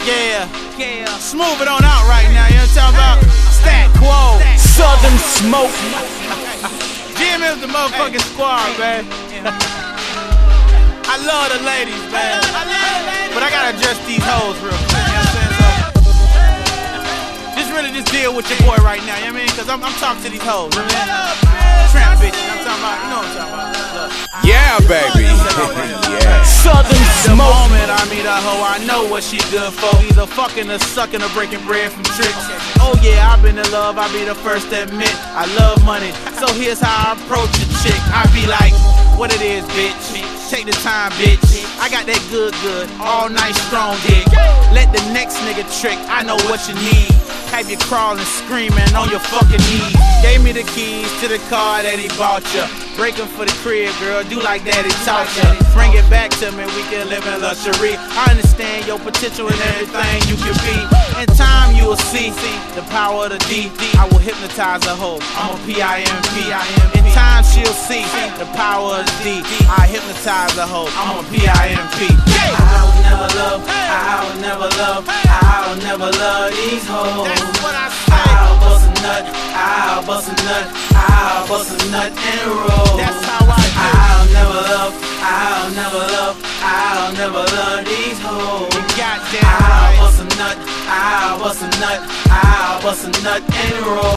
Yeah, smooth it on out right now, you know what I'm talking about? Stat Quo, Southern Smoke. GMM's the motherfucking squad, man. I love the ladies, man. But I gotta address these hoes real quick, you know what I'm saying? Just deal with your boy right now, you know what I mean? Cause I'm talking to these hoes, you know what I mean? Tramp bitches, you know what I'm talking about? You know what I'm talking about. Look. Yeah, baby. Yeah. Southern The Smoke. moment I meet a hoe, I know what she good for. Either fucking or sucking or breaking bread from tricks. Oh yeah, I've been in love, I'll be the first to admit I love money, so here's how I approach a chick. I be like, what it is, bitch? Take the time, bitch. I got that good, all night strong dick. Let the next nigga trick, I know what you need. Have you crawling, screaming on your fucking knees. Gave me the keys to the car that he bought ya. Breaking for the crib, girl, do like daddy taught ya. Bring it back to me, we can live in luxury. I understand your potential and everything you can be. In time you will see the power of the D. I will hypnotize a hoe, I'm a P-I-M-P. In time she'll see the power of the D. I hypnotize a hoe, I'm a P-I-M-P. I will never love, I will never love, I will never love these hoes. That's what I say. I'll bust a nut, I'll bust a nut, I'll bust a nut and roll. That's how I do. I'll never love, I'll never love, I'll never love these hoes. You goddamn I'll right. bust a nut, I'll bust a nut, I'll bust a nut and roll.